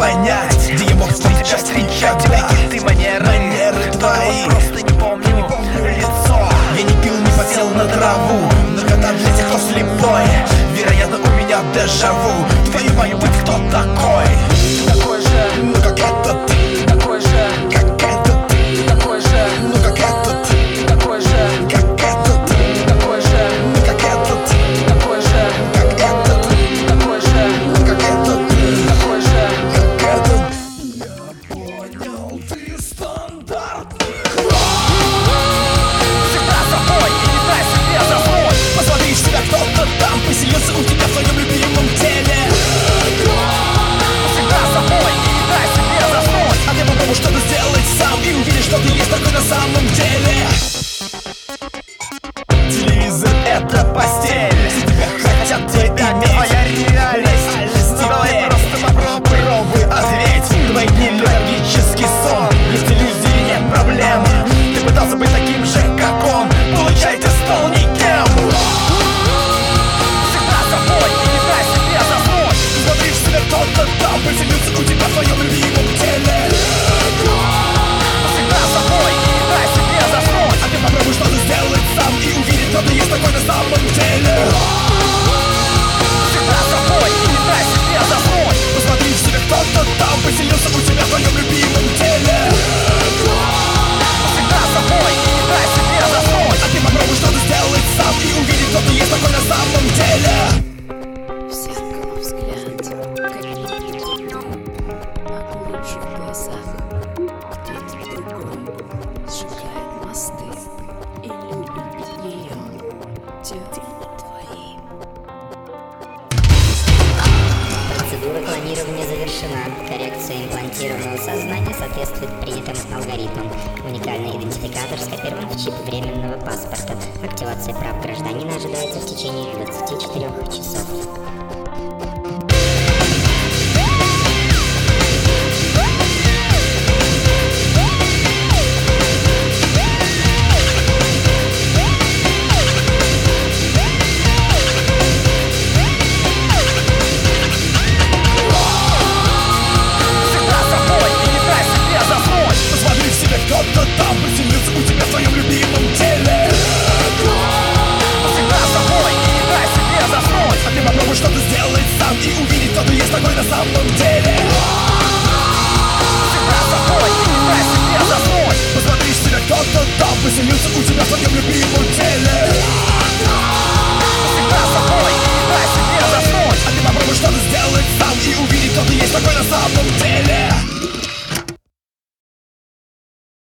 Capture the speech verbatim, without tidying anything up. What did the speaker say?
понять, где я мог встретить тебя, встречать тебя, ты манеры, манеры твои. Просто не помню, не помню лицо. Я не пил, не потел на траву, но когда для тех, кто слепой, вероятно, у меня дежаву. Твою мою быть, кто такой? Ты такой же, Ну как этот, ты такой же, как этот, ты такой же, ну как этот, ты такой же, как этот, ты такой же, ну как этот, ты такой же, как этот, ты такой же, ну как этот, ты такой же. как этот. Я понял, ты стандартный. Всегда с собой и не дай себе заснуть. Посмотри, в себя кто-то там поселился у тебя в твоем любимом теле. Всегда с собой и не дай себе заснуть. А ты попробуй что-то сделать сам и увидишь, что ты есть такой на самом деле. Телевизор — это постель, все тебя хотят тебя иметь. Твоя реальность, ну давай просто попробуй. Пробуй, ответь, твои дни логический сон. Есть иллюзии, нет проблем. Ты пытался быть таким же, как он. Получай, ты стал никем. Всегда с собой и не дай себе заснуть. Смотри, в себя кто-то там поселился у тебя в твоем любимом теле. Всегда с собой и не дай себе заснуть. А ты попробуй что-то сделать сам и увидеть, кто ты есть такой на самом деле. Всегда с собой и не дай себе заснуть. Посмотри, в себя кто-то там поселился у тебя в твоем любимом теле. Всегда с собой и не дай себе заснуть. А ты попробуй что-то сделать сам и увидеть, кто ты есть такой на самом деле. В зеркало взгляд, как будто а глубже в глазах кто-то другой сжигает мосты и любит ее дела твои. Процедура клонирования завершена. Коррекция имплантированного сознания соответствует принятым алгоритмам. Уникальный идентификатор скопирован в чип временного паспорта. Активация прав гражданина ожидается в течение двадцати четырёх часов. Всегда с собой и не дай себе заснуть. Посмотри, в себя кто-то там поселился у тебя в твоем любимом теле. Всегда с собой и не дай себе заснуть. А ты попробуй что-то сделать сам и увидеть, кто ты есть такой на самом деле. Всегда с собой и не дай себе заснуть. Посмотри, в себя кто-то там поселился у тебя в твоем любимом теле.